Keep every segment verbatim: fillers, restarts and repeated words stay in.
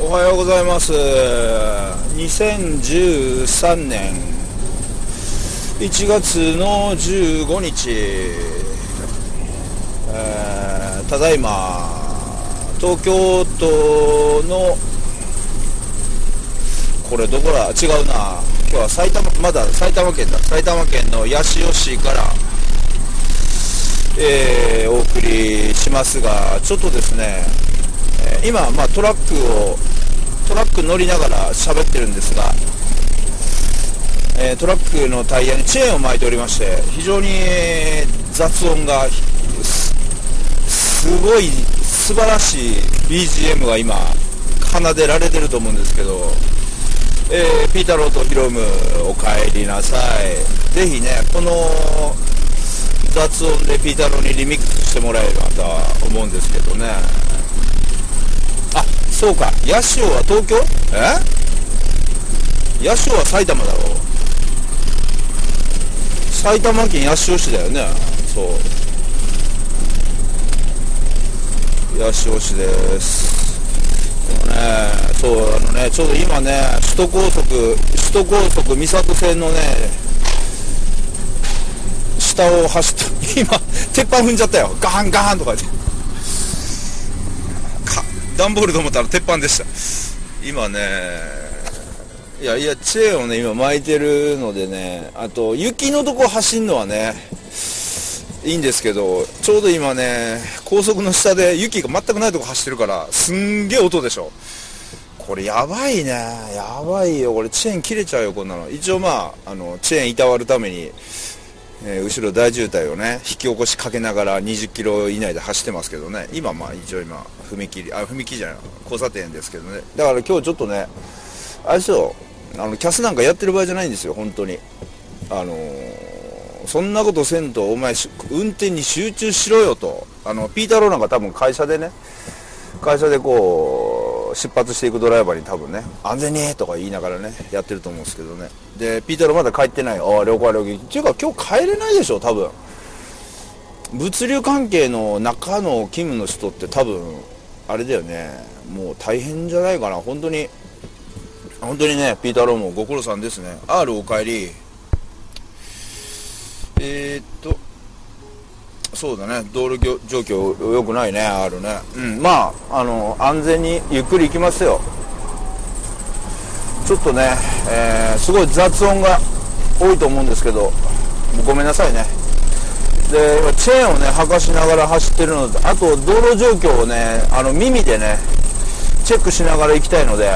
おはようございます。にせんじゅうさんねんいちがつのじゅうごにち、えー、ただいま東京都のこれどこだ、違うな、今日は埼玉、まだ埼玉県だ、埼玉県の八潮市から、えー、お送りしますが、ちょっとですね、えー、今、まあ、トラックをトラック乗りながら喋ってるんですが、えー、トラックのタイヤにチェーンを巻いておりまして、非常に雑音が す, すごい素晴らしい ビージーエム が今奏でられてると思うんですけど、えー、ピータローとヒロムおかえりなさい。ぜひね、この雑音でピータローにリミックスしてもらえればとは思うんですけどね。あ、そうか、八潮は東京？え？八潮は埼玉だろう。埼玉県八潮市だよね。そう、八潮市です。でもね、そう、あのね、ちょうど今ね、首都高速首都高速三郷線のね下を走って今鉄板踏んじゃったよ。ガーンガーンとか言って、段ボールと思ったら鉄板でした。今ね、いやいや、チェーンをね今巻いてるのでね、あと雪のとこ走るのはねいいんですけど、ちょうど今ね高速の下で雪が全くないとこ走ってるからすんげえ音でしょ。これやばいね、やばいよ、これチェーン切れちゃうよこんなの。一応まあ、あのチェーンいたわるために、えー、後ろ大渋滞をね引き起こしかけながらにじゅっキロ以内で走ってますけどね。今まあ一応今踏切、あ、踏切じゃない、交差点ですけどね。だから今日ちょっとね、あれですよ、あのキャスなんかやってる場合じゃないんですよ本当に。あのー、そんなことせんとお前運転に集中しろよと。あのピータローなんか多分会社でね、会社でこう出発していくドライバーに多分ね、安全にとか言いながらねやってると思うんですけどね。でピータローまだ帰ってない。ああ、了解了解。っていうか今日帰れないでしょ多分。物流関係の中の勤務の人って多分あれだよね、もう大変じゃないかな本当に。本当にね、ピータローもご苦労さんですね。 R おかえり。えー、っとそうだね、道路状況良くないね R ね。うん、まああの安全にゆっくり行きますよ。ちょっとね、えー、すごい雑音が多いと思うんですけどごめんなさいね。でチェーンをね履かしながら走ってるので、あと道路状況をねあの耳でねチェックしながら行きたいので、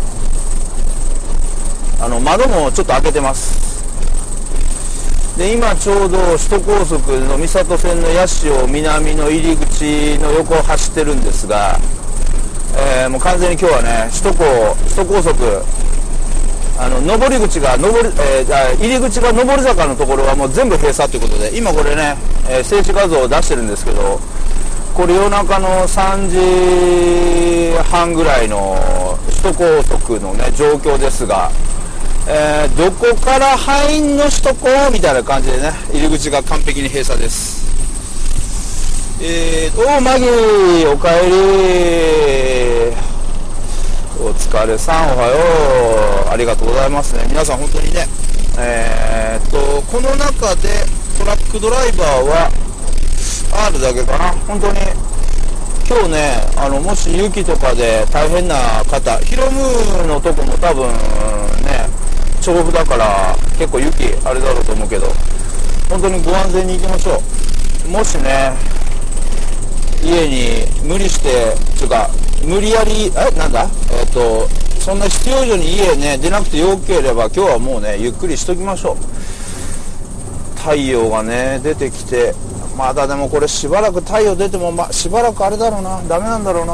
あの窓もちょっと開けてます。で今ちょうど首都高速の三郷線の八潮南の入り口の横を走ってるんですが、えー、もう完全に今日はね首都高首都高速、あの上り口が上り、えー、入り口が上り坂のところはもう全部閉鎖ということで、今これね、えー、静止画像を出してるんですけど、これ夜中のさんじはんぐらいの首都高速のね状況ですが、えー、どこから入んの首都高みたいな感じでね、入り口が完璧に閉鎖です。えー、おーマギーおかえり、お疲れさん、おはよう、ありがとうございますね皆さん本当にね。えー、っとこの中でトラックドライバーは R だけかな本当に。今日ね、あのもし雪とかで大変な方、ヒロムのとこも多分ね調布だから結構雪あれだろうと思うけど、本当にご安全に行きましょう。もしね家に無理してつうか無理やりえなんだえっとそんな必要以上に家ね出なくてよければ今日はもうねゆっくりしときましょう。太陽がね出てきて、まだでもこれしばらく太陽出ても、ま、しばらくあれだろうな、ダメなんだろうな。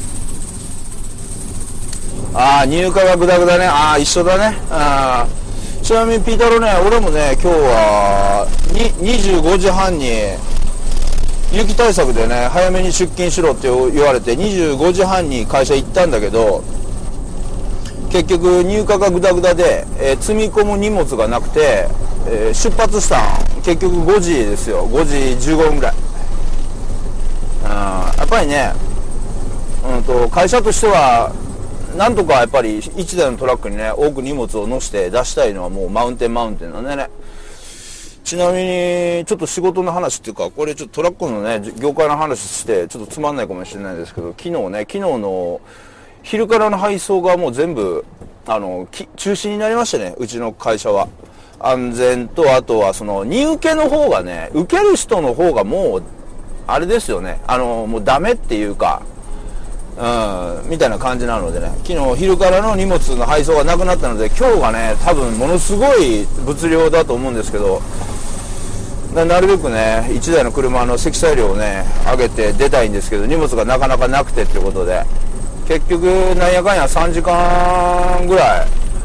ああ入荷がグダグダね。ああ一緒だね。あちなみにピータローね、俺もね今日はににじゅうごじはんに雪対策でね早めに出勤しろって言われてにじゅうごじはんに会社行ったんだけど、結局入荷がグダグダで、えー、積み込む荷物がなくて、えー、出発したん結局ごじですよ。ごじじゅうごふんぐらい。うん、やっぱりね、うんと会社としてはなんとかやっぱりいちだいのトラックにね、多く荷物を乗せて出したいのはもうマウンテンマウンテンなんでね。ちなみに、ちょっと仕事の話っていうか、これちょっとトラックのね、業界の話して、ちょっとつまんないかもしれないですけど、昨日ね、昨日の昼からの配送がもう全部、あの、中止になりましたね、うちの会社は。安全と、あとはその、荷受けの方がね、受ける人の方がもう、あれですよね、あの、もうダメっていうか、うん、みたいな感じなのでね、昨日昼からの荷物の配送がなくなったので、今日がね、多分ものすごい物量だと思うんですけど、なるべくね、いちだいの車の積載量をね、上げて出たいんですけど、荷物がなかなかなくてっていうことで、結局、なんやかんやさんじかんぐらい、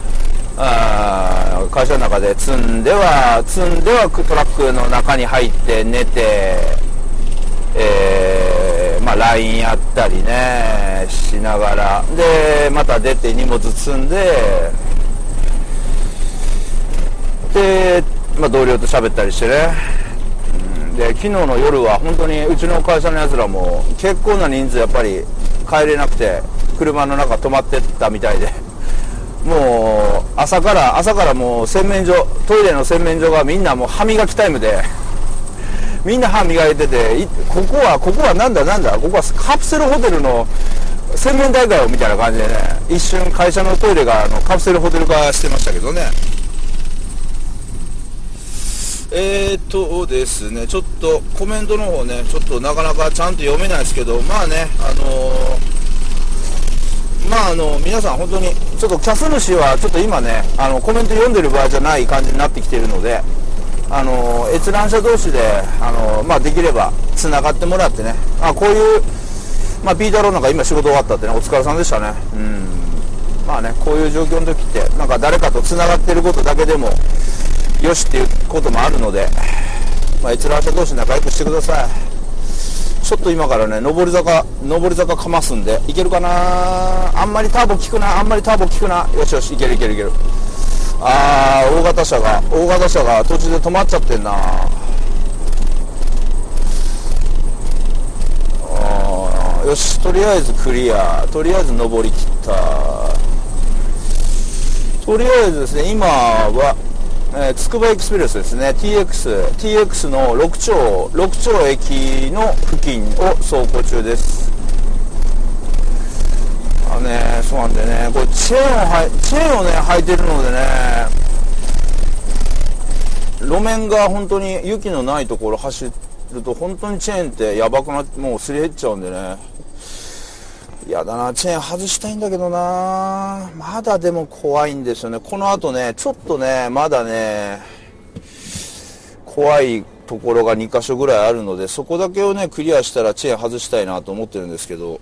あ会社の中で積んでは、積んではトラックの中に入って寝て、えー、まあ ライン やったりね、しながら、で、また出て荷物積んで、で、まあ、同僚と喋ったりしてね、うん、で昨日の夜は本当にうちの会社のやつらも結構な人数やっぱり帰れなくて車の中泊まってったみたいで、もう朝から朝からもう洗面所、トイレの洗面所がみんなもう歯磨きタイムでみんな歯磨いてて、ここはここはなんだなんだここはカプセルホテルの洗面台かよみたいな感じでね、一瞬会社のトイレがあのカプセルホテル化してましたけどね。えーとですね、ちょっとコメントの方ね、ちょっとなかなかちゃんと読めないですけど、まあね、あのー、まああの、皆さん本当に、ちょっとキャス主はちょっと今ね、あの、コメント読んでる場合じゃない感じになってきているので、あのー、閲覧者同士で、あのー、まあできれば繋がってもらってね、あ、こういう、まあピータローなんか今仕事終わったってね、お疲れさんでしたね。うん。まあね、こういう状況の時って、なんか誰かと繋がってることだけでも、よしっていうこともあるので、まあ、閲覧者同士仲良くしてください。ちょっと今からね、上り坂、上り坂かますんで、いけるかな。あんまりターボ効くな、あんまりターボ効くな。よしよし、いけるいけるいける。あー、大型車が、大型車が途中で止まっちゃってんな。あー、よし、とりあえずクリア。とりあえず上り切った。とりあえずですね、今は、えー、つくばエクスプレスですね、 ティーエックス、ティーエックス のろく丁、ろく丁駅の付近を走行中です。あね、そうなんでね、これチェーンをはいチェーンをね履いてるのでね、路面が本当に雪のないところ走ると本当にチェーンってやばくなって、もうすり減っちゃうんでね、やだな、チェーン外したいんだけどな、まだでも怖いんですよね。この後ね、ちょっとね、まだね、怖いところがに箇所ぐらいあるので、そこだけをね、クリアしたらチェーン外したいなと思ってるんですけど、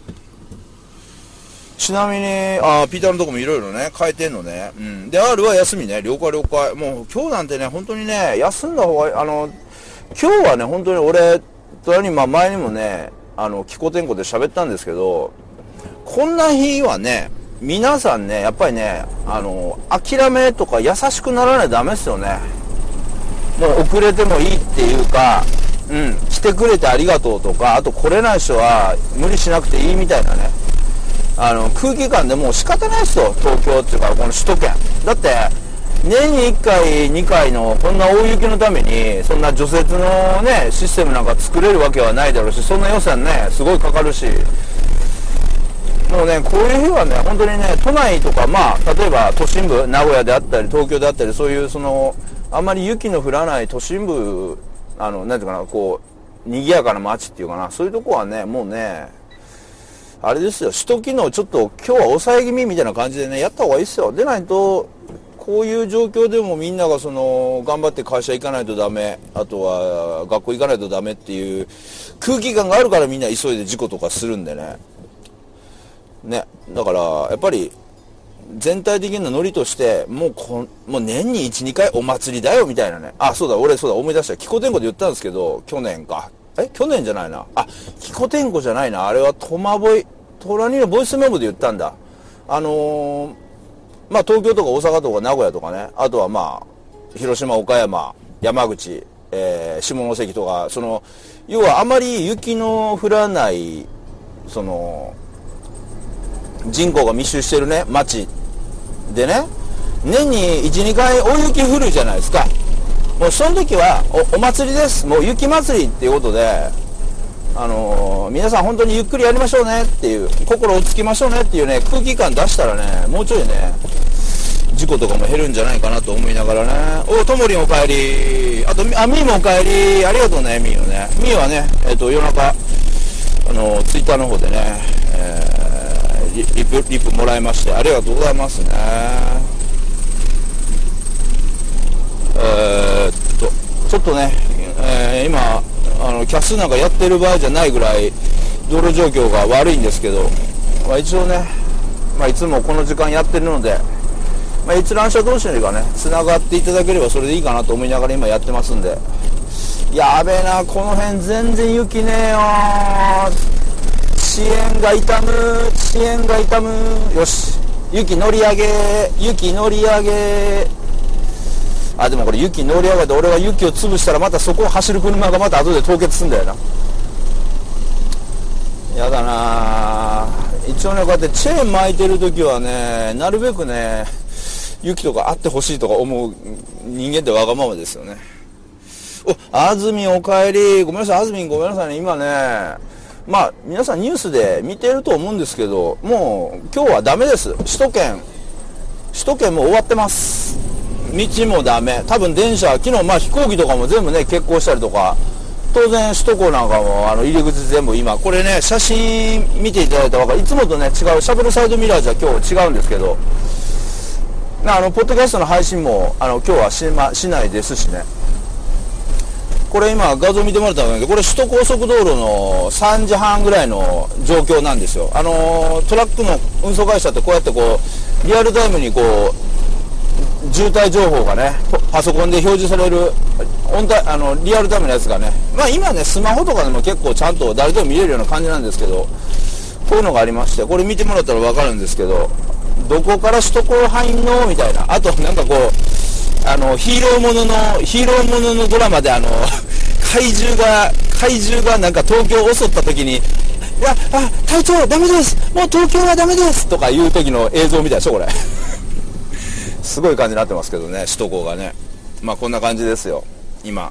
ちなみに、あ、ピーターのとこもいろいろね、変えてんのね。うん。で、R は休みね、了解了解。もう今日なんてね、本当にね、休んだ方が、あの、今日はね、本当に俺、とに、まあ前にもね、あの、気候天候で喋ったんですけど、こんな日はね、皆さんね、やっぱりね、あの、諦めとか優しくならないとダメですよね。もう遅れてもいいっていうか、うん、来てくれてありがとうとか、あと来れない人は無理しなくていいみたいなね、あの、空気感でもう仕方ないですよ、東京っていうか、この首都圏。だって、年にいっかい、にかいのこんな大雪のためにそんな除雪のねシステムなんか作れるわけはないだろうし、そんな予算ねすごいかかるし、もうねこういう日はね本当にね、都内とか、まあ例えば都心部、名古屋であったり東京であったり、そういうそのあんまり雪の降らない都心部、あのなんていうかな、こう賑やかな街っていうかな、そういうとこはねもうねあれですよ、首都機能ちょっと今日は抑え気味みたいな感じでねやった方がいいですよ。でないとこういう状況でもみんながその頑張って会社行かないとダメ、あとは学校行かないとダメっていう空気感があるから、みんな急いで事故とかするんでね。ね、だからやっぱり全体的なノリとしてもうこもう年にいち、にかいお祭りだよみたいなね。あ、そうだ、俺そうだ思い出した。気候天候で言ったんですけど、去年か。え、去年じゃないな。あ、気候天候じゃないな。あれはトマボイ、トラニーのボイスメモで言ったんだ。あのー。まあ東京とか大阪とか名古屋とかね、あとはまあ広島、岡山、山口、えー、下関とか、その要はあまり雪の降らないその人口が密集してるね町でね、年にいち、にかい大雪降るじゃないですか。もうその時は お, お祭りです。もう雪祭りっていうことで、あのー、皆さん本当にゆっくりやりましょうねっていう、心をつきましょうねっていうね空気感出したらね、もうちょいね事故とかも減るんじゃないかなと思いながらね。おともりんおかえり、あとあみーもおかえり、ありがとうねみーよね。みーはね、えっと夜中あのツイッターの方でね、えー、リ, リ, プリプもらいましてありがとうございますね。えー、っとちょっとね、えー、今あのキャスなんかやってる場合じゃないぐらい道路状況が悪いんですけど、まあ、一応ね、まあ、いつもこの時間やってるので、まあ、閲覧者同士がねつながっていただければそれでいいかなと思いながら今やってますんで。やべえな、この辺全然雪ねえよ。遅延が痛む、遅延が痛む。よし、雪乗り上げ、雪乗り上げ。あ、でもこれ雪乗り上げて俺が雪を潰したらまたそこを走る車がまた後で凍結すんだよな。やだな。一応ねこうやってチェーン巻いてる時はねなるべくね雪とかあってほしいとか思う人間ってわがままですよね。お、あずみんおかえり。ごめんなさい、あずみんごめんなさいね。今ね、まあ皆さんニュースで見てると思うんですけど、もう今日はダメです。首都圏首都圏もう終わってます。道もダメ。多分電車、昨日まあ飛行機とかも全部ね欠航したりとか、当然首都高なんかもあの入り口全部今これね写真見ていただいたら分かる。いつもとね違うシャベルサイドミラーじゃ今日違うんですけど、あのポッドキャストの配信もあの今日はし、ま、しないですしね。これ今画像見てもらったんだけど、これ首都高速道路のさんじはんぐらいの状況なんですよ。あのトラックの運送会社ってこうやってこうリアルタイムにこう渋滞情報がねパソコンで表示されるオンタあのリアルタイムのやつがね、まあ今ねスマホとかでも結構ちゃんと誰でも見れるような感じなんですけど、こういうのがありまして、これ見てもらったら分かるんですけど、どこから首都高入んのみたいな。あとなんかこうあのヒーローもののヒーローもののドラマであの怪獣が怪獣がなんか東京を襲った時に、いやあ隊長ダメです、もう東京はダメですとかいう時の映像みたいでしょこれすごい感じになってますけどね、首都高がね。まあこんな感じですよ今。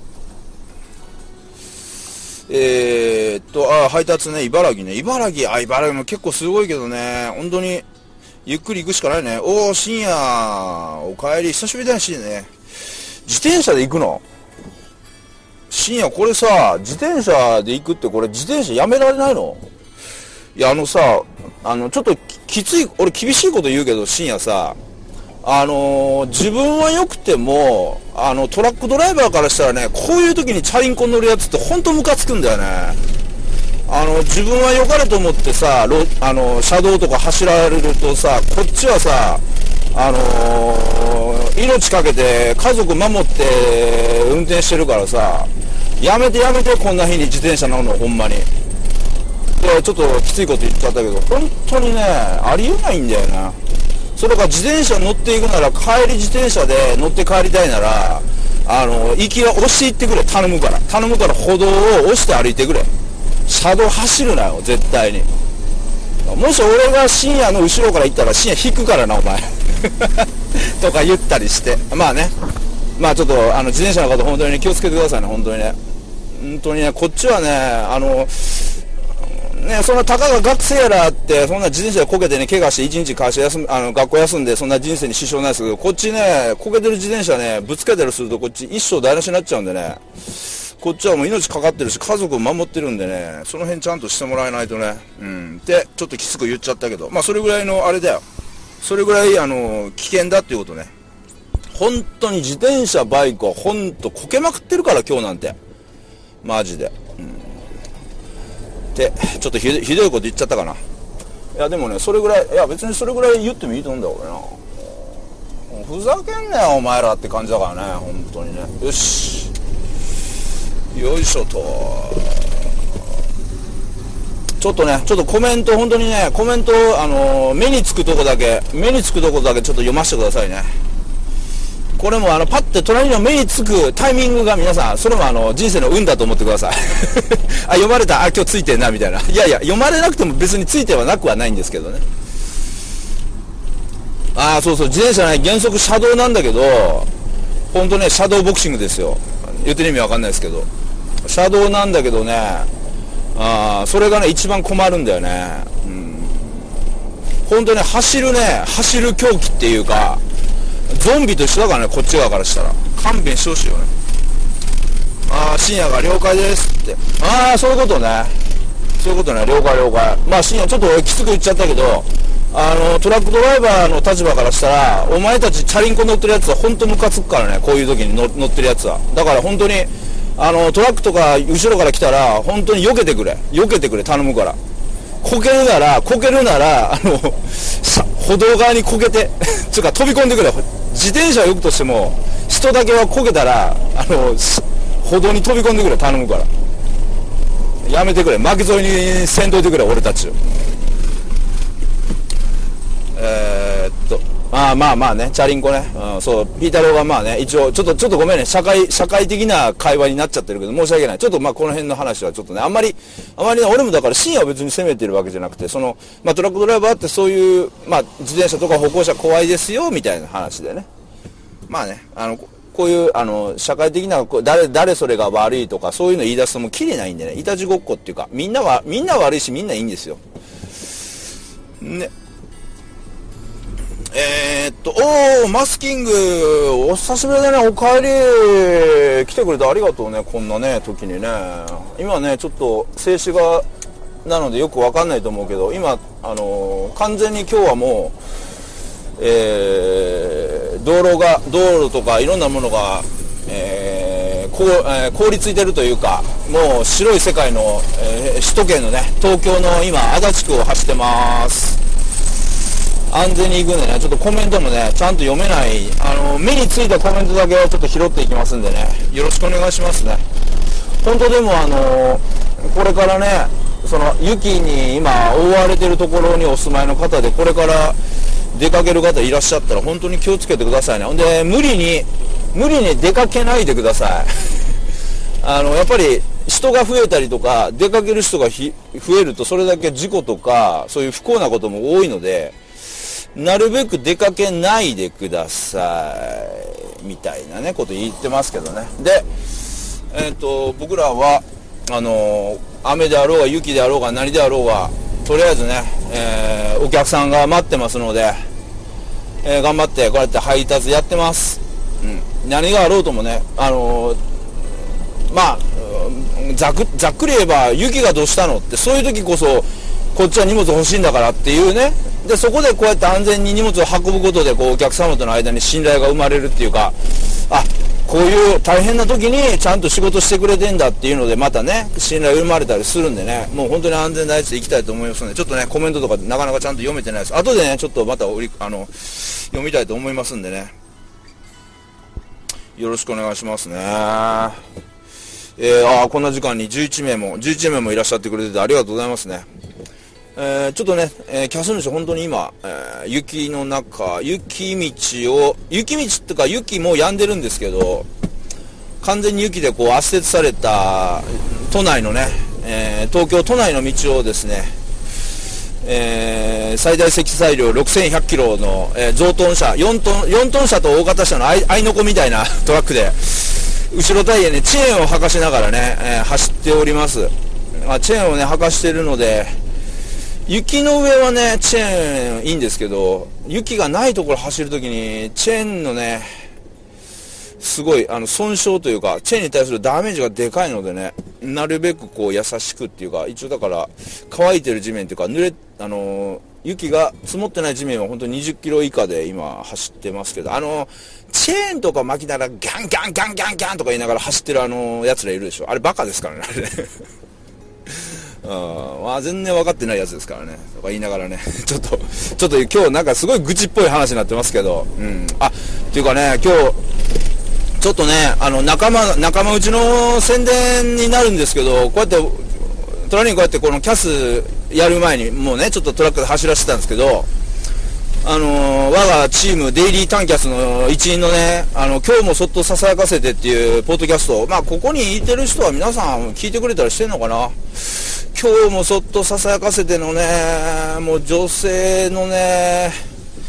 えー、っとあ配達ね、茨城ね、茨城あ茨城も結構すごいけどね、本当にゆっくり行くしかないね。おー深夜お帰り、久しぶりだしね。自転車で行くの深夜。これさ自転車で行くってこれ自転車やめられないの？いやあのさあのちょっときつい、俺厳しいこと言うけど深夜さ、あのー、自分は良くてもあのトラックドライバーからしたらね、こういう時にチャリンコ乗るやつって本当ムカつくんだよね。あの自分は良かれと思ってさロあの車道とか走られるとさ、こっちはさあのー、命かけて家族守って運転してるからさ、やめてやめてこんな日に自転車乗るのほんまに。でちょっときついこと言っちゃったけど本当にねありえないんだよな。それから自転車乗っていくなら帰り自転車で乗って帰りたいならあの行きは押していってくれ、頼むから頼むから歩道を押して歩いてくれ。車道走るなよ絶対に。もし俺が深夜の後ろから行ったら深夜引くからなお前とか言ったりして、まあね、まあちょっとあの自転車の方本当に、ね、気をつけてくださいね本当にね。本当にねこっちはねあのねそんなたかが学生やらってそんな自転車でこけてね怪我して一日会社休むあの学校休んでそんな人生に支障ないですけど、こっちねこけてる自転車ねぶつけたりするとこっち一生台無しになっちゃうんでね、こっちはもう命かかってるし家族を守ってるんでね、その辺ちゃんとしてもらえないとね。うんでちょっときつく言っちゃったけど、まあそれぐらいのあれだよ、それぐらいあの危険だっていうことね。本当に自転車バイクは本当こけまくってるから今日なんてマジで、うん、でちょっとひど、ひどいこと言っちゃったかな。いやでもねそれぐらい、いや別にそれぐらい言ってもいいと思うんだよ俺な。ふざけんなよお前らって感じだからね本当にね。よしよいしょと。ちょっとねちょっとコメント本当にねコメントあのー、目につくとこだけ目につくとこだけちょっと読ませてくださいね。これもあのパッて隣の目につくタイミングが皆さんそれもあの人生の運だと思ってくださいあ読まれた、あ今日ついてんなみたいな。いやいや読まれなくても別についてはなくはないんですけどね。 ああ、そうそう、自転車ね、原則車道なんだけど、ほんとね、車道ボクシングですよ。言ってる意味わかんないですけど。車道なんだけどね、ああ、それがね、一番困るんだよね。うん。ほんとね、走るね、走る狂気っていうか、ゾンビと一緒だからね、こっち側からしたら。勘弁してほしいよね。ああ、深夜が了解ですって。ああ、そういうことね。そういうことね、了解了解。まあ深夜ちょっときつく言っちゃったけど、あの、トラックドライバーの立場からしたら、お前たちチャリンコ乗ってるやつは本当ムカつくからね、こういう時に乗ってるやつは。だから本当に、あの、トラックとか後ろから来たら、本当に避けてくれ。避けてくれ、頼むから。こけるなら、こけるなら、あの、さ、歩道側にこけて、つうか飛び込んでくれ。自転車はよくとしても、人だけはこけたら、あの、歩道に飛び込んでくれ、頼むから。やめてくれ、巻き添えにせんといてくれ、俺たちを。えー、っと、ああ、まあまあね、チャリンコね。うん、そう、ピータローがまあね、一応、ちょっと、ちょっとごめんね、社会、社会的な会話になっちゃってるけど、申し訳ない。ちょっとまあこの辺の話はちょっとね、あんまり、あまりね、俺もだから深夜は別に責めてるわけじゃなくて、その、まあトラックドライバーってそういう、まあ自転車とか歩行者怖いですよ、みたいな話でね。まあね、あの、こういう、あの、社会的な、誰、誰それが悪いとか、そういうの言い出すともうきりないんでね、いたちごっこっていうか、みんなは、みんな悪いし、みんないいんですよ。ね。えー、っと、おー、マスキング、お久しぶりだね、お帰り、来てくれてありがとうね、こんなね、時にね。今ね、ちょっと、静止画なのでよくわかんないと思うけど、今、あのー、完全に今日はもう、えー、道路が、道路とかいろんなものが、えー、こう、えー、凍りついてるというか、もう白い世界の、えー、首都圏のね、東京の今、足立区を走ってます。安全に行くんでね、ちょっとコメントもね、ちゃんと読めない、あの、目についたコメントだけをちょっと拾っていきますんでね、よろしくお願いしますね。本当でもあの、これからね、その、雪に今、覆われてるところにお住まいの方で、これから、出かける方いらっしゃったら本当に気をつけてくださいね。ほんで、無理に、無理に出かけないでください。あの、やっぱり人が増えたりとか、出かける人がひ増えるとそれだけ事故とか、そういう不幸なことも多いので、なるべく出かけないでください。みたいなね、こと言ってますけどね。で、えっと、僕らは、あの、雨であろうが雪であろうが何であろうが、とりあえずね、えー、お客さんが待ってますので、えー、頑張ってこうやって配達やってます。うん、何があろうともね、あのー、まあざくざっくり言えば雪がどうしたのってそういう時こそこっちは荷物欲しいんだからっていうね。でそこでこうやって安全に荷物を運ぶことでこうお客様との間に信頼が生まれるっていうか、あ、こういう大変な時にちゃんと仕事してくれてんだっていうのでまたね信頼が生まれたりするんでね、もう本当に安全第一でいきたいと思いますので、ちょっとねコメントとかなかなかちゃんと読めてないです。後でねちょっとまたおりあの読みたいと思いますんでね、よろしくお願いしますね。えー、あーこんな時間にじゅういちめいもじゅういちめいもいらっしゃってくれててありがとうございますね。えー、ちょっとね、えー、キャス主本当に今、えー、雪の中、雪道を、雪道っていうか雪もう止んでるんですけど、完全に雪でこう圧雪された都内のね、えー、東京都内の道をですね、えー、最大積載量ろくせんひゃくキロの、えー、増トン車、よんトン、よんトン車と大型車の合いの子みたいなトラックで、後ろタイヤにチェーンを履かしながらね、えー、走っております。まあ、チェーンをね、履かしてるので、雪の上はね、チェーンいいんですけど、雪がないところ走るときに、チェーンのね、すごい、あの、損傷というか、チェーンに対するダメージがでかいのでね、なるべくこう、優しくっていうか、一応だから、乾いてる地面というか、濡れ、あのー、雪が積もってない地面は本当ににじゅっキロ以下で今走ってますけど、あのー、チェーンとか巻きながら、ギャンギャンギャンギャンギャンとか言いながら走ってるあのー、奴らいるでしょ。あれバカですからね、あれね。うん、まあ全然分かってないやつですからねとか言いながらねちょっとちょっと今日なんかすごい愚痴っぽい話になってますけど、うん、あっていうかね今日ちょっとねあの仲間仲間内の宣伝になるんですけど、こうやってトラにこうやってこのキャスやる前にもうねちょっとトラックで走らせてたんですけど、あのー、我がチームデイリータンキャスの一員のね、あの今日もそっとささやかせてっていうポッドキャスト、まあここにいてる人は皆さん聞いてくれたりしてんのかな。今日もそっとささやかせてのね、もう女性のね、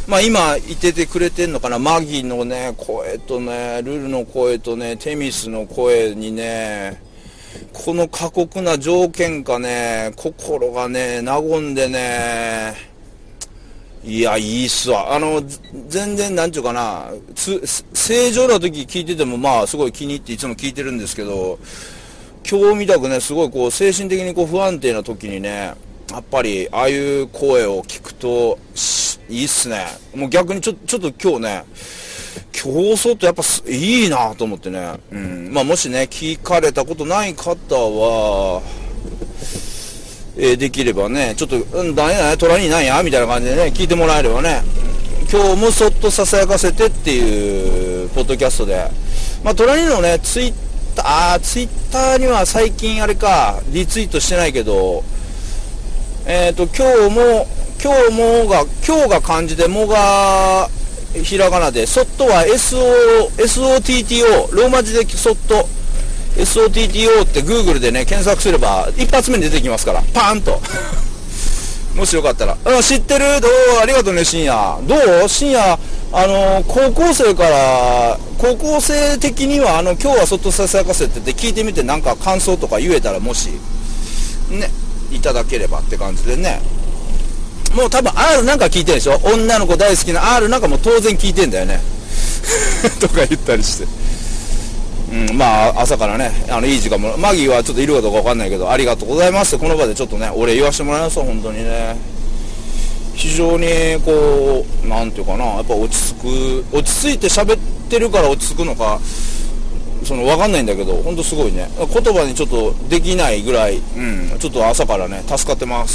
まあ今いててくれてんのかな、マギのね声とね、ルルの声とね、テミスの声にね、この過酷な条件かね、心がね和んでね、いやいいっすわ。あの全然なんちゅうかな、つ正常な時聞いててもまあすごい気に入っていつも聞いてるんですけど、今日みたくねすごいこう精神的にこう不安定な時にね、やっぱりああいう声を聞くといいっすね。もう逆にちょちょっと今日ね、競争ってやっぱいいなと思ってね、うん、まあもしね聞かれたことない方は、えー、できればねちょっとうんなんやトラになんやみたいな感じでね聞いてもらえればね、今日もそっとささやかせてっていうポッドキャストで、まあトラにのねツイッターあツイッターには最近あれかリツイートしてないけど、えっと今日も今日もが今日が漢字でもがひらがなで、ソットは エスオー エスオーティーティーオー ローマ字でソット エスオーティーティーオー って Google でね検索すれば一発目に出てきますから、パーンともしよかったら、うん、知ってる、どうありがとうね深夜、どう深夜、あの高校生から高校生的にはあの今日はそっとささやかせってって聞いてみて、なんか感想とか言えたらもしねいただければって感じでね。もう多分 R なんか聞いてるでしょ、女の子大好きな R なんかもう当然聞いてんだよねとか言ったりして、うん、まあ朝からねあのいい時間も、マギーはちょっといるかどうかわかんないけどありがとうございますってこの場でちょっとねお礼言わせてもらいます。本当にね非常にこうなんていうかな、やっぱ落ち着く、落ち着いて喋ってるから落ち着くのかその分かんないんだけど、本当すごいね、言葉にちょっとできないぐらい、うん、ちょっと朝からね助かってます。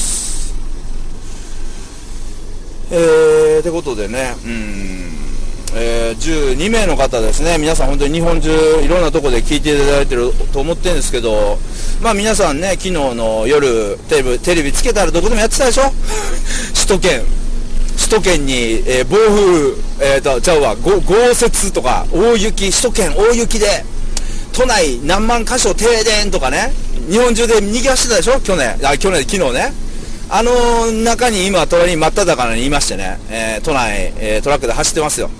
えー、ってことでね、うん、えー、じゅうにめいの方ですね。皆さん本当に日本中いろんなとこで聞いていただいてると思ってるんですけど、まあ皆さんね昨日の夜テレビテレビつけたらどこでもやってたでしょ首都圏首都圏に、えー、暴風、えーと、ちゃうわ、豪雪とか大雪、首都圏大雪で都内何万箇所停電とかね、日本中で賑わしてたでしょ去年、あ去年昨日ね、あの中に今トラに真っ只中にいましてね、えー、都内、えー、トラックで走ってますよ。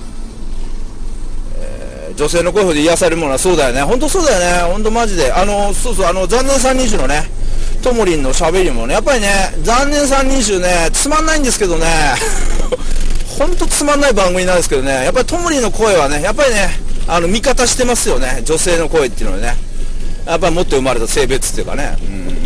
えー、女性の声で癒されるものはそうだよね、本当そうだよね、本当マジで、あのそうそう、あの残念三人衆のねともりんのしゃべりもねやっぱりね、残念三人衆ねつまんないんですけどね本当つまんない番組なんですけどね、やっぱりともりんの声はねやっぱりねあの味方してますよね、女性の声っていうのはね、やっぱりもっと生まれた性別っていうかね、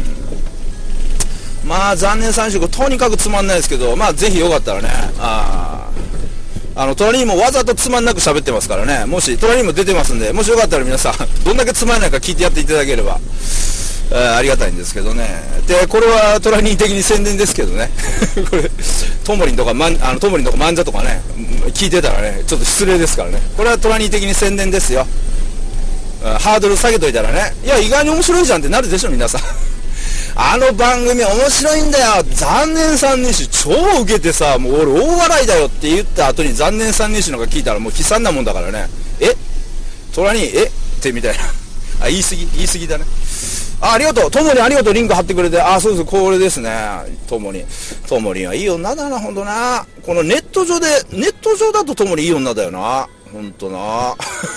うん、まあ残念三人衆とにかくつまんないですけど、まあぜひよかったらね、ああの隣にもわざとつまんなく喋ってますからね、もし隣にも出てますんで、もしよかったら皆さんどんだけつまんないか聞いてやっていただければえー、ありがたいんですけどね。でこれはトラニー的に宣伝ですけどねこれトモリンとかマンあのトモリンとか漫才とかね聞いてたらねちょっと失礼ですからね、これはトラニー的に宣伝ですよ。ハードル下げといたらね、いや意外に面白いじゃんってなるでしょ皆さんあの番組面白いんだよ、残念三人衆超ウケてさ、もう俺大笑いだよって言った後に残念三人衆のが聞いたらもう悲惨なもんだからね、えトラニーえってみたいなあ言い過ぎ言い過ぎだね。あ, ありがとうともりんありがとう、リンク貼ってくれて、あそうですこれですね、ともりんともりんはいい女だなほんとな、このネット上でネット上だとともりんいい女だよなほんとな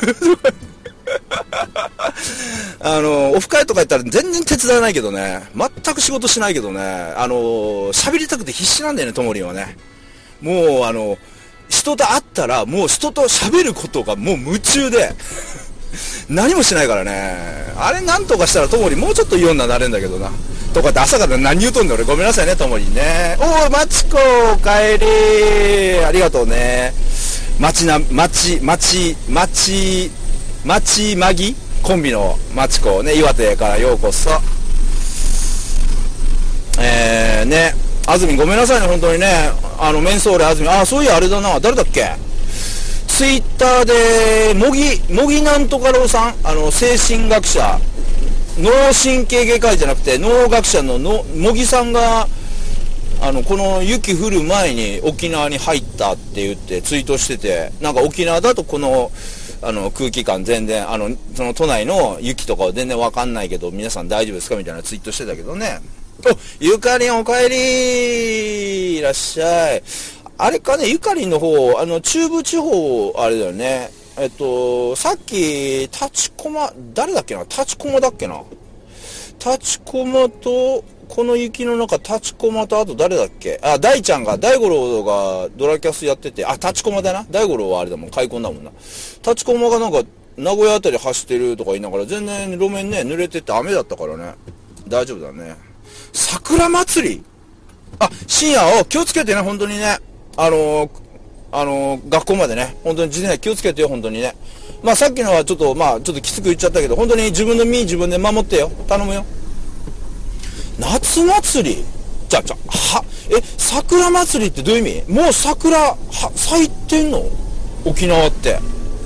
あのオフ会とか行ったら全然手伝わないけどね、全く仕事しないけどね、あの喋りたくて必死なんだよねともりんはね、もうあの人と会ったらもう人と喋ることがもう夢中で何もしないからね、あれなんとかしたらともりもうちょっといい女になれんだけどなとかって朝から何言うとんねん俺、ごめんなさいねともりね。おーマチコおかえりありがとうね。まちなまちまちまちまちまぎコンビのマチコね、岩手からようこそ。えーねあずみんごめんなさいね本当にね、あのメンソーレあずみん、あそういやあれだな、誰だっけ、ツイッターで模擬模擬なんとかろうさん、あの精神学者、脳神経外科医じゃなくて脳学者のの模擬さんがあのこの雪降る前に沖縄に入ったって言ってツイートしてて、なんか沖縄だとこのあの空気感全然あのその都内の雪とかは全然わかんないけど皆さん大丈夫ですかみたいなツイートしてたけどね。おゆかりんおかえりいらっしゃい。 あれかね、ゆかりんの方、あの、中部地方、あれだよね。えっと、さっき、立駒、誰だっけな立駒だっけな立駒と、この雪の中、立駒と、あと誰だっけあ、大ちゃんが、大五郎がドラキャスやってて、あ、立駒だな。大五郎はあれだもん、開墾だもんな。立駒がなんか、名古屋あたり走ってるとか言いながら、全然路面ね、濡れてて雨だったからね。大丈夫だね。桜祭りあ、深夜を気をつけてね、本当にね。あのー、あのー、学校までね、本当に自転車気をつけてよ、本当にね。まあさっきのはちょっと、まあちょっときつく言っちゃったけど、本当に自分の身自分で守ってよ。頼むよ。夏祭りじゃあ、じゃあ、は、え、桜祭りってどういう意味？もう桜、は、咲いてんの？沖縄って。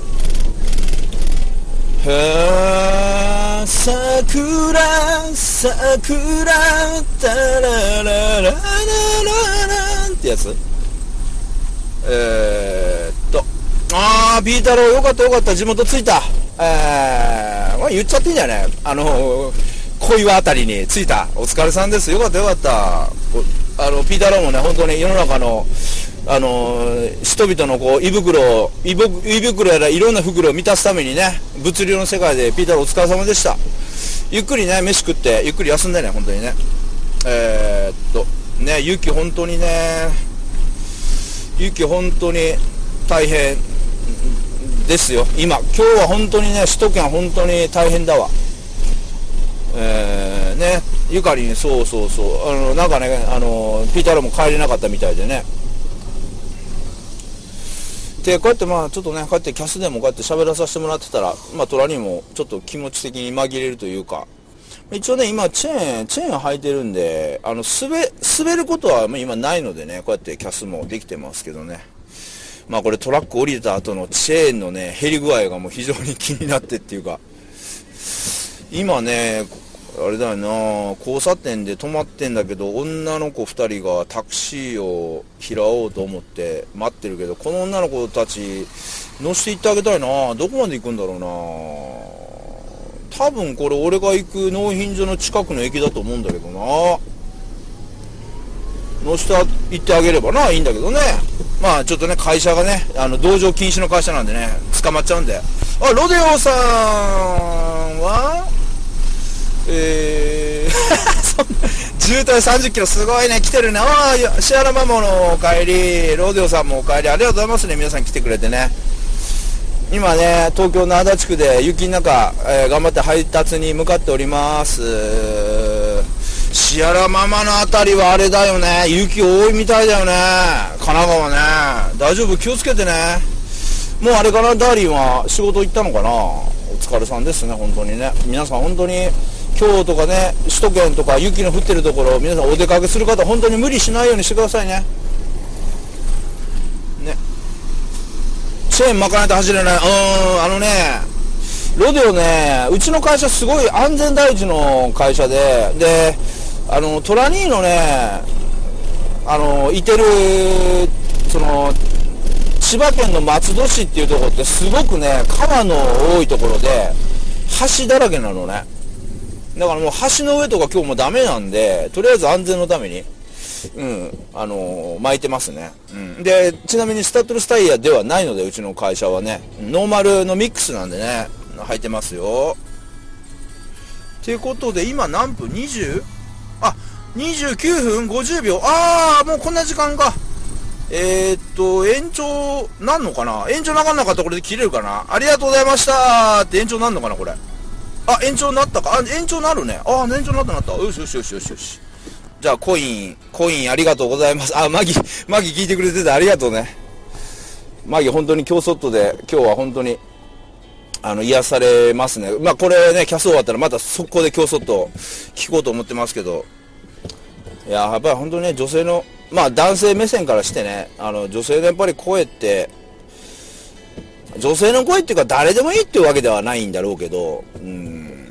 へー、桜、桜、タララララララってやつ？えーっと、あー、ピータローよかったよかった、地元着いた。えー、まあ言っちゃっていいんじゃない？あの、小岩あたりに着いた。お疲れさんです。よかったよかった。あの、ピータローもね、本当に世の中の、あのー、人々のこう胃袋胃袋やらいろんな袋を満たすためにね、物流の世界でピーターお疲れ様でした。ゆっくりね飯食ってゆっくり休んでね、本当にね。えー、っとね、雪本当にね、雪本当に大変ですよ今。今日は本当にね、首都圏本当に大変だわ。えー、ね、ゆかりにそうそうそう、あのなんかね、あのピーターも帰れなかったみたいでね。でこうやってまあちょっとね、こうやってキャスでもこうやって喋らさせてもらってたら、まあトラにもちょっと気持ち的に紛れるというか、一応ね今チェーンチェーン履いてるんで、あの滑滑ることは今ないのでね、こうやってキャスもできてますけどね。まあこれトラック降りた後のチェーンのね減り具合がもう非常に気になってっていうか、今ねあれだよな、交差点で止まってんだけど、女の子ふたりがタクシーを拾おうと思って待ってるけど、この女の子たち乗せて行ってあげたいな。どこまで行くんだろうな。多分これ俺が行く納品所の近くの駅だと思うんだけどな。乗せて行ってあげればないいんだけどね。まあちょっとね、会社がね、あの同乗禁止の会社なんでね、捕まっちゃうんで。あ、ロデオさんはえー、渋滞さんじゅっキロすごいね、来てるね。ああ、シアラマモのお帰り、ローデオさんもお帰り、ありがとうございますね、皆さん来てくれてね。今ね、東京の足立区で雪の中、えー、頑張って配達に向かっております。シアラママのあたりはあれだよね、雪多いみたいだよね、神奈川ね。大丈夫？気をつけてね。もうあれかな、ダーリンは仕事行ったのかな。お疲れさんですね、本当にね。皆さん本当に今日とかね、首都圏とか雪の降ってるところ、皆さんお出かけする方本当に無理しないようにしてくださいね。ね、チェーン巻かないと走れない。うーん、あのね、ロデオね、うちの会社すごい安全第一の会社で、で、あのトラニーのね、あのいてるその千葉県の松戸市っていうところってすごくね、川の多いところで橋だらけなのね。だからもう橋の上とか今日もダメなんで、とりあえず安全のために、うん、あのー、巻いてますね。うん。で、ちなみにスタッドレスタイヤではないので、うちの会社はね、ノーマルのミックスなんでね、履いてますよ。ということで、今何分 ?にじゅう？ あ、にじゅうきゅうふんごじゅうびょう。あー、もうこんな時間か。えー、っと、延長なんのかな。延長なかんなかったらこれで切れるかな。ありがとうございましたーって延長なんのかな、これ。あ、延長になったか。あ、延長なるね。あ、延長になったなった。よしよしよしよしよし。じゃあ、コイン、コインありがとうございます。あ、マギ、マギ聞いてくれててありがとうね。マギ本当に今日外で、今日は本当に、あの、癒されますね。まあ、これね、キャス終わったらまた速攻で今日外聞こうと思ってますけど。いや、やっぱり本当にね、女性の、まあ、男性目線からしてね、あの、女性のやっぱり声って、女性の声っていうか誰でもいいっていうわけではないんだろうけど、うん、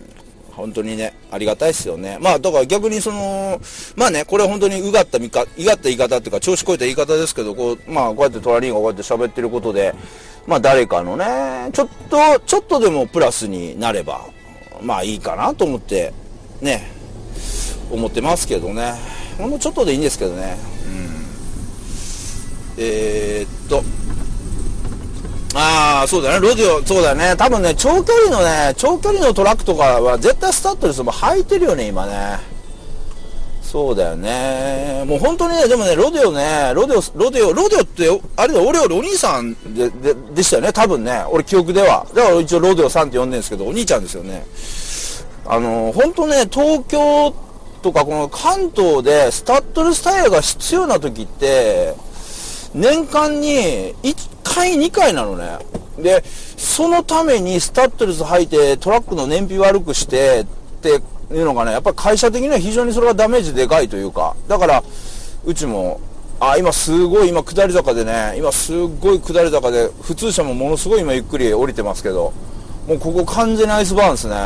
本当にね、ありがたいですよね。まあだから逆にその、まあね、これは本当にうがった見か、うがった言い方っていうか調子こいた言い方ですけど、こう、まあこうやってトラリーがこうやって喋ってることで、まあ誰かのね、ちょっと、ちょっとでもプラスになれば、まあいいかなと思って、ね、思ってますけどね。ほんのちょっとでいいんですけどね。うん。 えー、っと、ああ、そうだね、ロデオ、そうだね、多分ね、長距離のね、長距離のトラックとかは絶対スタッドレスも履いてるよね、今ね。そうだよね。もう本当にね、でもね、ロデオね、ロデオ、ロデオ、ロデオって、あれだ、俺よりお兄さんで、で、でしたよね、多分ね、俺記憶では。だから一応ロデオさんって呼んでるんですけど、お兄ちゃんですよね。あの、本当ね、東京とかこの関東でスタッドレスタイヤが必要な時って、年間にいっかいにかいなのね。で、そのためにスタッドレス履いてトラックの燃費悪くしてっていうのがね、やっぱり会社的には非常にそれがダメージでかいというか、だからうちも、あ、今すごい今下り坂でね、今すごい下り坂で普通車もものすごい今ゆっくり降りてますけど、もうここ完全にアイスバーンですね。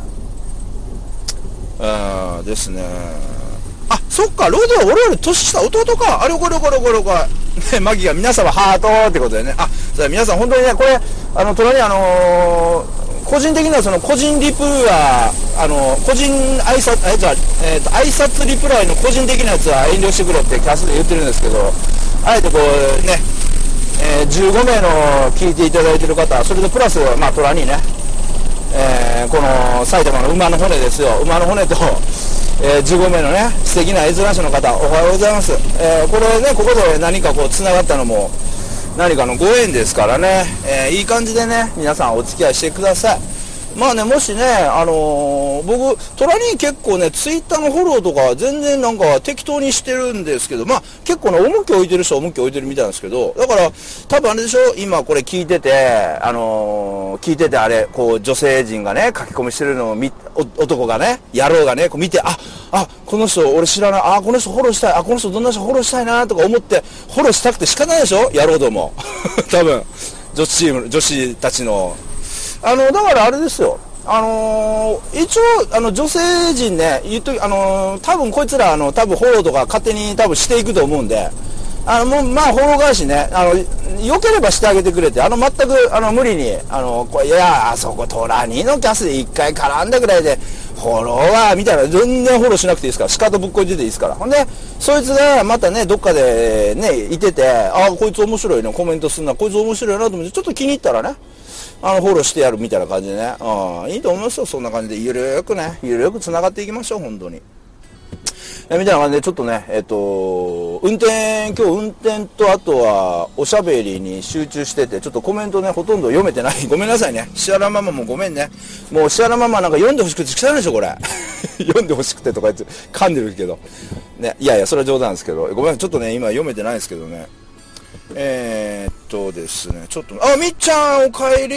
うんですね。あ、そっか、ロデオ俺より年下弟か。あれこれこれこれこれ。ね、マギが皆様ハートってことでね。あ、それ皆さん本当にね、これ、あの、隣にあのー、個人的なその個人リプラー、あの、個人挨拶、え、じゃあ、えっと、挨拶リプライの個人的なやつは遠慮してくれってキャスで言ってるんですけど、あえてこうね、えー、じゅうごめいの聞いていただいてる方、それでプラス、まあ、虎にね、えー、この埼玉の馬の骨ですよ、馬の骨と、えー、じゅうごめいのね、素敵な絵面師の方、おはようございます。えー、これね、ここで何かこう、つながったのも、何かのご縁ですからね、えー、いい感じでね、皆さんお付き合いしてください。まあね、もしね、あのー、僕、トラに結構ね、ツイッターのフォローとか全然なんか適当にしてるんですけど、まあ結構ね、重き置いてる人は重き置いてるみたいなんですけど、だから、多分あれでしょ、今これ聞いてて、あのー、聞いててあれ、こう女性陣がね、書き込みしてるのを見、男がね、野郎がね、こう見て、あ、あ、この人俺知らない、あ、この人フォローしたい、あ、この人どんな人フォローしたいなとか思って、フォローしたくて仕方ないでしょ、野郎ども。多分、女子チーム、女子たちの。あの、だからあれですよ。あのー、一応、あの、女性陣ね、言っとき、あのー、多分こいつら、あの、多分フォローとか勝手に多分していくと思うんで、あの、もう、まあ、フォロー返しね、あの、良ければしてあげてくれて、あの、全く、あの、無理に、あの、これ、いや、あそこ、トラニーのキャスで一回絡んだぐらいで、フォローは、みたいな、全然フォローしなくていいですから、シカトぶっこいてていいですから。ほんで、そいつが、またね、どっかで、ね、いてて、あ、こいつ面白いね、コメントすんな、こいつ面白いなと思って、ちょっと気に入ったらね、あの、フォローしてやるみたいな感じでね。うん、いいと思いますよ、そんな感じで。ゆるーくね、ゆるーく繋がっていきましょう、本当に。え、みたいな感じで、ちょっとね、えっと、運転、今日運転と、あとは、おしゃべりに集中してて、ちょっとコメントね、ほとんど読めてない。ごめんなさいね。シアラママもごめんね。もう、シアラママなんか読んでほしくて聞かないでしょ、これ。読んでほしくてとか言って、噛んでるけど。ね、いやいや、それは冗談ですけど。ごめん、ちょっとね、今読めてないですけどね。えー、っとですね、ちょっと、あ、みっちゃん、おかえり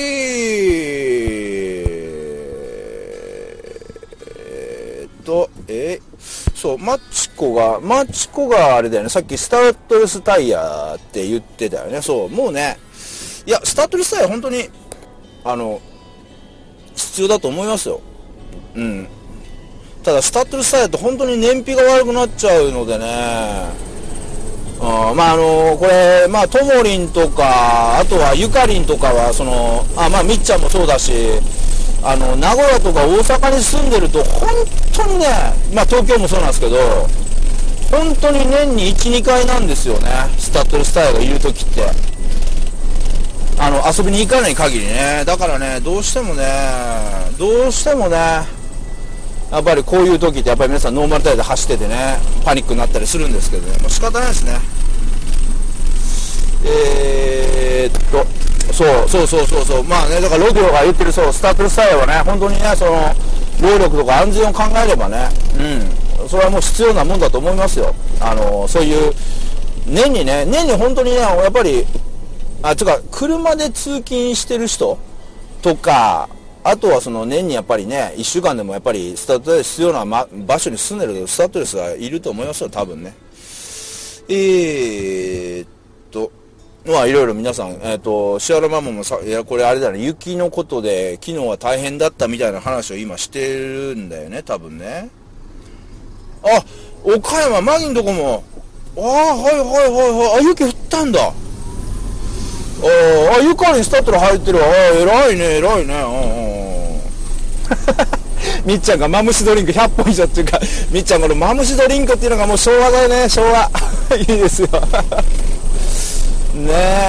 えー、っと、えー、そう、マチコが、マチコがあれだよね、さっきスタッドレスタイヤって言ってたよね、そう、もうね、いや、スタッドレスタイヤ本当に、あの、必要だと思いますよ。うん。ただ、スタッドレスタイヤって本当に燃費が悪くなっちゃうのでね、あまああのー、これ、まあ、ともりんとか、あとはゆかりんとかは、その、あまあ、みっちゃんもそうだし、あの、名古屋とか大阪に住んでると、本当にね、まあ、東京もそうなんですけど、本当に年にいち、にかいなんですよね、スタッドレスタイヤがいるときって。あの、遊びに行かない限りね。だからね、どうしてもね、どうしてもね、やっぱりこういう時ってやっぱり皆さんノーマルタイヤで走っててね、パニックになったりするんですけどね、もう仕方ないですね。えー、っと、そうそうそうそうそう、まあね、だからロデオが言ってるそう、スタッドレスタイヤはね、本当にね、その、労力とか安全を考えればね、うん、それはもう必要なもんだと思いますよ。あの、そういう、年にね、年に本当にね、やっぱり、あ、つうか、車で通勤してる人とか、あとはその年にやっぱりね、いっしゅうかんでもやっぱりスタッドレス必要な、ま、場所に住んでるスタッドレスがいると思いますよ、多分ね。えーっと、まあいろいろ皆さん、えーっと、シアラママもさ、いや、これあれだね、雪のことで昨日は大変だったみたいな話を今してるんだよね、多分ね。あ、岡山、マギンとこも、ああ、はいはいはいはい、あ、雪降ったんだ。ああ、ゆかりにスタッドレ入ってるわ。ああ、偉いね、偉いね。うんうん。みっちゃんがマムシドリンクひゃっぽん以上っていうか、みっちゃんこのマムシドリンクっていうのがもう昭和だよね、昭和。いいですよ。 ね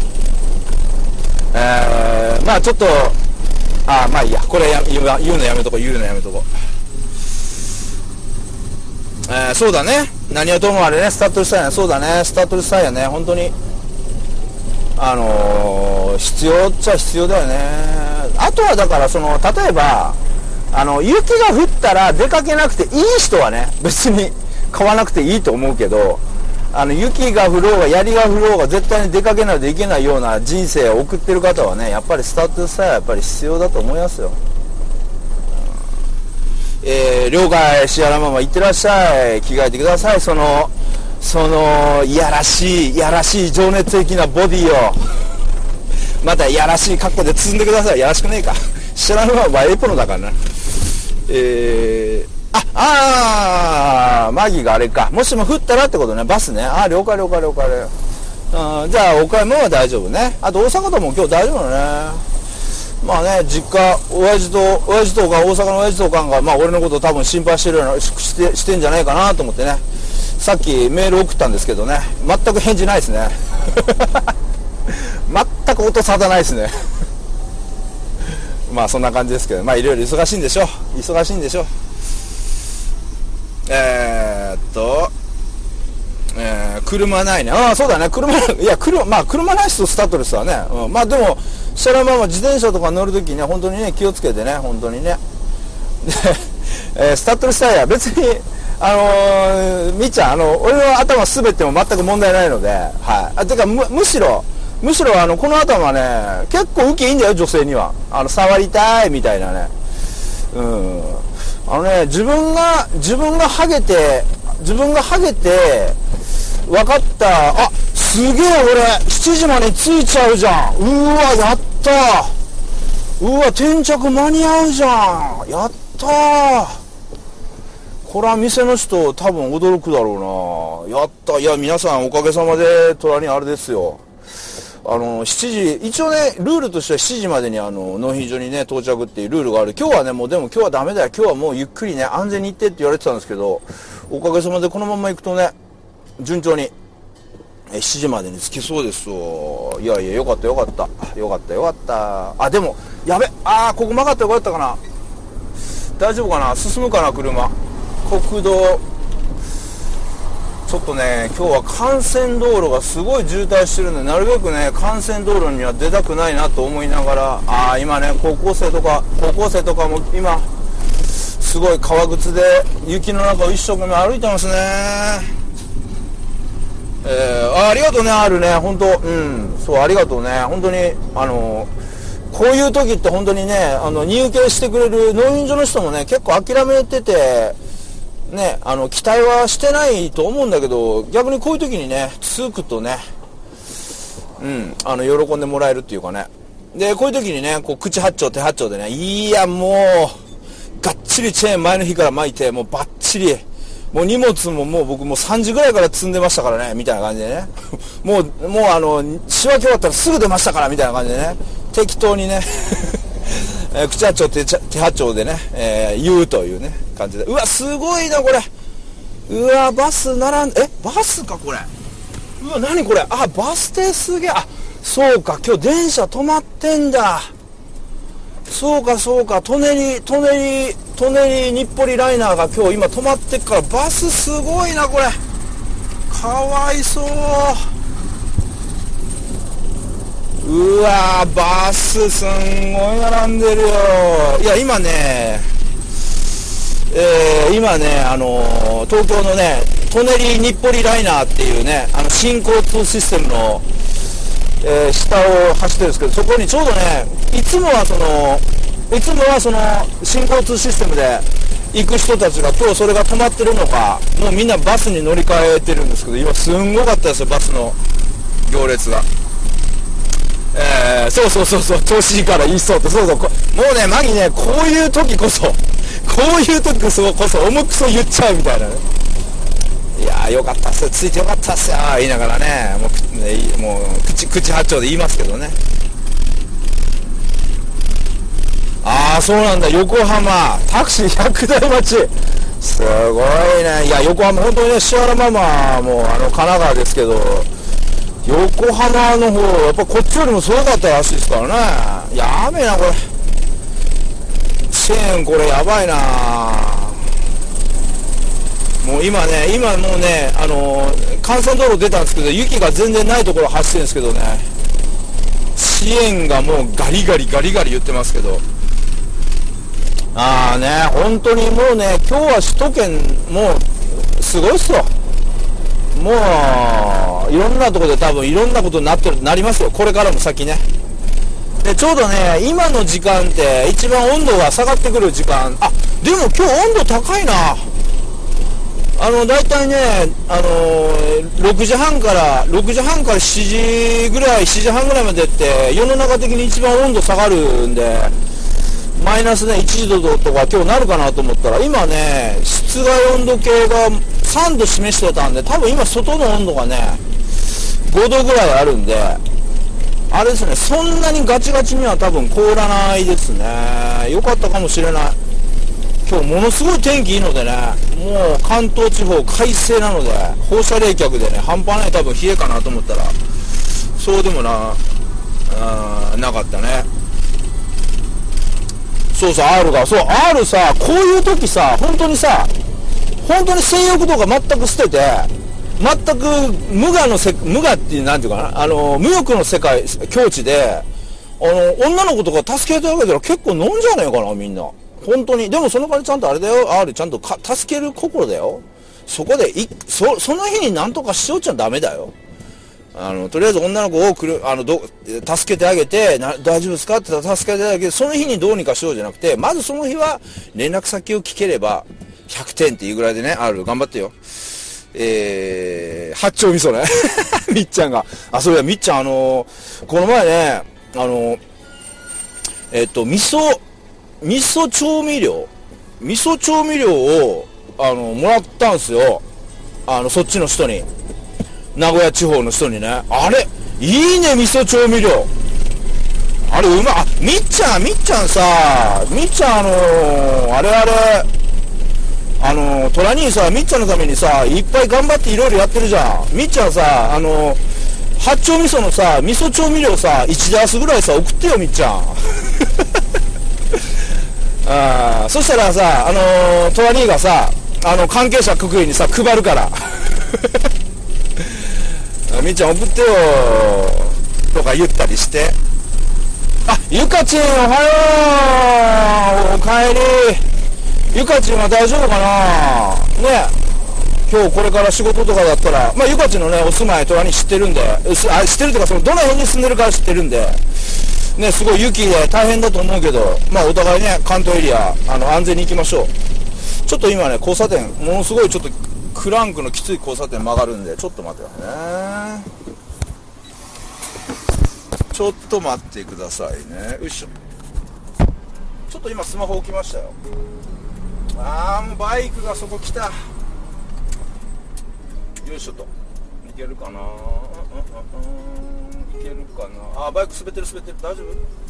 えー、まあちょっとあまあいいや、これや言う言うのやめとこ言うのやめとこえー、そうだね、何はともあれね、スタッドレスタイヤね、そうだね、スタッドレスタイヤね、本当にあのー、必要っちゃ必要だよね。あとはだからその例えばあの雪が降ったら出かけなくていい人はね別に買わなくていいと思うけど、あの雪が降ろうが槍が降ろうが絶対に出かけないといけないような人生を送ってる方はね、やっぱりスタッドレスタイヤはやっぱり必要だと思いますよ。えー、了解、シアラママ行ってらっしゃい、着替えてください。そのそのいやらしいいやらしい情熱的なボディをまたいやらしい格好で包んでください。やらしくねえか、シアラママはエプロンだからな。えー、ああーマギがあれか、もしも降ったらってことね、バスね、ああ了解了解了解。うん、じゃあ岡山は大丈夫ね。あと大阪とも今日大丈夫だね。まあね、実家親父と親父とか大阪の親父とかがまあ俺のことを多分心配してるようなしてしてんじゃないかなと思ってね、さっきメール送ったんですけどね、全く返事ないですね全く音沙汰ないですねまあそんな感じですけど、まあいろいろ忙しいんでしょう忙しいんでしょう。えー、っと、えー、車ないね。ああそうだね、車いや車まあ車ない人スタッドレスはね、うん、まあでもシャラマは自転車とか乗るときね本当にね気をつけてね本当にねで、えー、スタッドレスタイヤ別にあのー、みっちゃんあの俺の頭滑っても全く問題ないので、はい、あてか む, むしろむしろあのこの頭ね結構受けいいんだよ、女性には。あの触りたいみたいなね、うんあのね自分が自分がハゲて自分がハゲて分かった。あすげえ俺しちじまで着いちゃうじゃん。うわやったうわ転着間に合うじゃん。やったこれは店の人多分驚くだろうな。やったいや皆さんおかげさまで虎にあれですよ、あのしちじ一応ねルールとしてはしちじまでにあの納品所にね到着っていうルールがある。今日はねもうでも今日はダメだよ、今日はもうゆっくりね安全に行ってって言われてたんですけど、おかげさまでこのまま行くとね順調にえしちじまでに着きそうですよ。いやいやよかったよかったよかったよかった。あでもやべあーここ曲がってよかったかな、大丈夫かな、進むかな車、国道ちょっとね今日は幹線道路がすごい渋滞してるんで、なるべくね幹線道路には出たくないなと思いながら、ああ今ね高校生とか高校生とかも今すごい革靴で雪の中を一生懸命歩いてますね。えー、あ, ありがとうねあるね本当うんそうありがとうね本当にあのこういう時って本当にねあの入居してくれる納品所の人もね結構諦めててねあの期待はしてないと思うんだけど、逆にこういう時にね続くとねうんあの喜んでもらえるっていうかね、でこういう時にねこう口八丁手八丁でねいやもうがっちりチェーン前の日から巻いてもうバッチリもう荷物ももう僕もうさんじぐらいから積んでましたからねみたいな感じでねもうもうあの仕分け終わったらすぐ出ましたからみたいな感じでね適当にねえー、口八丁手手八丁でね、えー、言うというね感じで、うわすごいなこれ、うわバス並んでえバスかこれ、うわ何これ、あバス停すげえ、あそうか今日電車止まってんだ、そうかそうか舎人舎人舎人日暮里ライナーが今日今止まってっから、バスすごいなこれ、かわいそう、うわバスすんごい並んでるよ。いや今ねえー、今ねあのー、東京のね舎人日暮里ライナーっていうねあの新交通システムの、えー、下を走ってるんですけど、そこにちょうどねいつもはそのいつもはその新交通システムで行く人たちが今日それが止まってるのかもうみんなバスに乗り換えてるんですけど、今すんごかったですよバスの行列が。えー、そうそうそうそう調子いいから言いそうって、そうそうもうねマギねこういう時こそこういう時こそこそ重くそ言っちゃうみたいなね、いやーよかったっすよついてよかったっすよ言いながらねもう、ね、もう口口八丁で言いますけどね。ああそうなんだ横浜タクシーひゃくだい待ちすごいね。いや横浜本当にね石原ママもあの神奈川ですけど横横浜の方、やっぱこっちよりもすごかったらしいですからね。やべえな、これ。チェーン、これやばいな。もう今ね、今もうね、あのー、幹線道路出たんですけど、雪が全然ないところ走ってるんですけどね。チェーンがもうガリガリガリガリ言ってますけど。ああね、本当にもうね、今日は首都圏、もう、すごいっすよ。もう、いろんなところで多分いろんなことになってる、なりますよ。これからも先ね。で、ちょうどね、今の時間って一番温度が下がってくる時間。あ、でも今日温度高いな。あの、だいたいね、あのー、ろくじはんから、ろくじはんからしちじぐらい、しちじはんぐらいまでって、世の中的に一番温度下がるんで、マイナスね、いちどとか今日なるかなと思ったら、今ね、室外温度計がさんど示してたんで、多分今外の温度がね、ごどぐらいあるんで、あれですね、そんなにガチガチには多分凍らないですね。よかったかもしれない。今日ものすごい天気いいのでね、もう関東地方快晴なので、放射冷却でね、半端ない多分冷えかなと思ったら、そうでもな、あなかったね。そうそう、R が、そう、R さ、こういう時さ、本当にさ、本当に性欲とか全く捨てて、全く無我のせ、無我っていう、なんていうかな、あの、無欲の世界、境地で、あの、女の子とか助けてあげたら結構飲んじゃねえかな、みんな。本当に。でもその代わりちゃんとあれだよ、R ちゃんとか助ける心だよ。そこでい、そ、その日に何とかしようちゃダメだよ。あの、とりあえず女の子をくる、あの、ど、助けてあげて、な、大丈夫ですかって助けてあげて、その日にどうにかしようじゃなくて、まずその日は連絡先を聞ければ、ひゃくてんっていうぐらいでね、ある、頑張ってよ。えー、八丁味噌ね。みっちゃんが。あ、そういや、みっちゃん、あのー、この前ね、あのー、えっと、味噌、味噌調味料味噌調味料を、あの、もらったんすよ。あの、そっちの人に。名古屋地方の人にね。あれいいね、味噌調味料。あれうまい。あ、みっちゃん、みっちゃんさ、みっちゃんあのー、あれあれ、あのー、トラ兄さ、みっちゃんのためにさ、いっぱい頑張っていろいろやってるじゃん。みっちゃんさ、あのー、八丁味噌のさ、味噌調味料さ、いちダースぐらいさ、送ってよ、みっちゃん。あそしたらさ、あのー、トラ兄がさ、あの、関係者各位にさ、配るから。みっちゃん送ってよとか言ったりして。あ、ゆかちんおはよう、おかえり。ゆかちんは大丈夫かなね。今日これから仕事とかだったら、まあゆかちんのね、お住まいとらに知ってるんで、あ、知ってるとか、そのどの辺に住んでるか知ってるんで、ね、すごい雪で大変だと思うけど、まあお互いね、関東エリア、あの、安全に行きましょう。ちょっと今ね、交差点、ものすごいちょっとクランクのきつい交差点曲がるんで、ちょっと待ってよね。ちょっと待ってくださいね。よいしょ。ちょっと今スマホ置きましたよ。あーもうバイクがそこ来た。よいしょと。いけるかな、うんうんうん、いけるかなあ。バイク滑ってる滑ってる。大丈夫？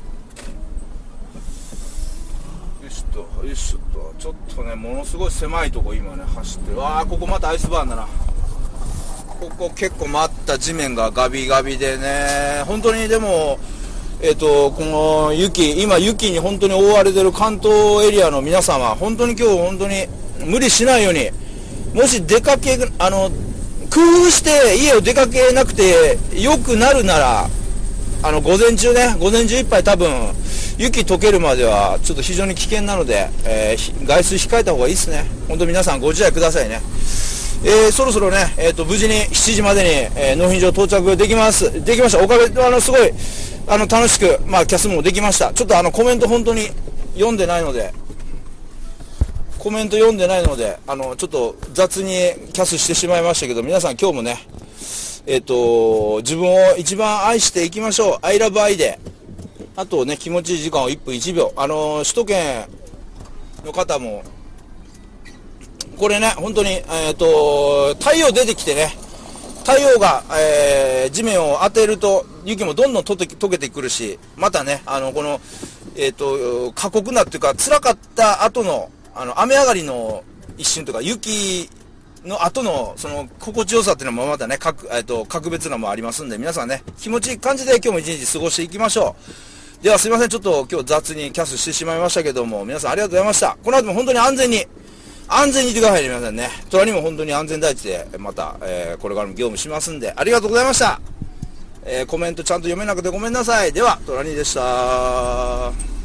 よしとよしと。ちょっとね、ものすごい狭いとこ今ね走ってる。わあ、ここまたアイスバーンだな。ここ結構待った地面がガビガビでね、本当に。でもえっとこの雪、今雪に本当に覆われてる関東エリアの皆様、本当に今日本当に無理しないように。もし出かけあの工夫して家を出かけなくてよくなるなら、あの午前中ね、午前中いっぱい多分雪溶けるまではちょっと非常に危険なので、えー、外出控えた方がいいですね。本当皆さんご自愛くださいね。えー、そろそろね、えーと、無事にしちじまでに、えー、納品場到着できます。できました。おかげで、あの、すごい、あの、楽しく、まあ、キャスもできました。ちょっとあの、コメント本当に読んでないので、コメント読んでないので、あの、ちょっと雑にキャスしてしまいましたけど、皆さん今日もね、えっと、自分を一番愛していきましょう。I love I で。あとね、気持ちいい時間をいっぷんいちびょう。あの、首都圏の方も、これね、本当に、えっと、太陽出てきてね、太陽が、えー、地面を当てると、雪もどんどん溶け溶けてくるし、またね、あの、この、えっと、過酷なっていうか、辛かった後の、あの、雨上がりの一瞬というか、雪の後の、その、心地よさっていうのもまたね、格、えっと、格別なのもありますんで、皆さんね、気持ちいい感じで今日も一日過ごしていきましょう。ではすいません、ちょっと今日雑にキャスしてしまいましたけども、皆さんありがとうございました。この後も本当に安全に、安全にいてくださいね、皆さんね。虎にも本当に安全第一で、また、えー、これからも業務しますんで、ありがとうございました。えー、コメントちゃんと読めなくてごめんなさい。では、虎にでした。